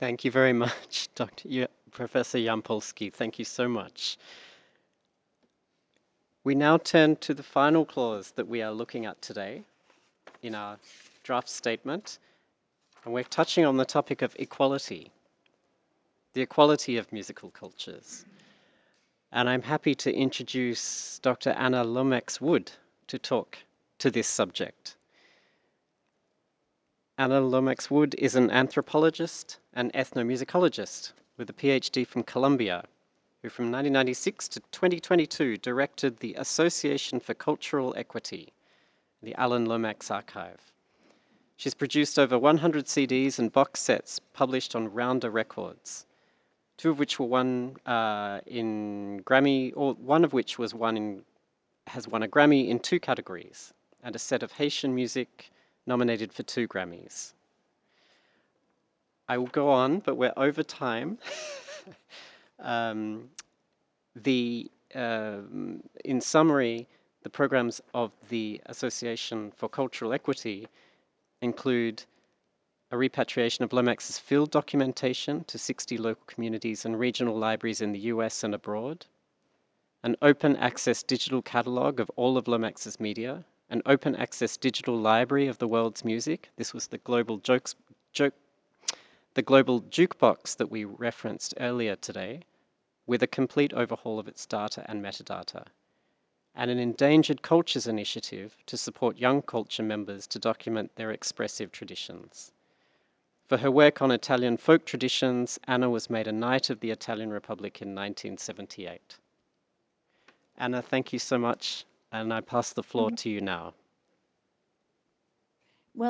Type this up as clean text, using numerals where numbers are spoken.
Thank you very much, Professor Jampolsky. Thank you so much. We now turn to the final clause that we are looking at today in our draft statement, and we're touching on the topic of equality, the equality of musical cultures. And I'm happy to introduce Dr. Anna Lomax-Wood to talk to this subject. Anna Lomax-Wood is an anthropologist and ethnomusicologist with a PhD from Columbia, who from 1996 to 2022 directed the Association for Cultural Equity, the Alan Lomax Archive. She's produced over 100 CDs and box sets published on Rounder Records, two of which were won in Grammy, or one of which has won a Grammy in 2 categories, and a set of Haitian music nominated for 2 Grammys. I will go on, but we're over time. In summary, the programs of the Association for Cultural Equity include a repatriation of Lomax's field documentation to 60 local communities and regional libraries in the US and abroad, an open access digital catalogue of all of Lomax's media, an open access digital library of the world's music. This was the global jukebox that we referenced earlier today, with a complete overhaul of its data and metadata, and an Endangered Cultures initiative to support young culture members to document their expressive traditions. For her work on Italian folk traditions, Anna was made a Knight of the Italian Republic in 1978. Anna, thank you so much, and I pass the floor to you now.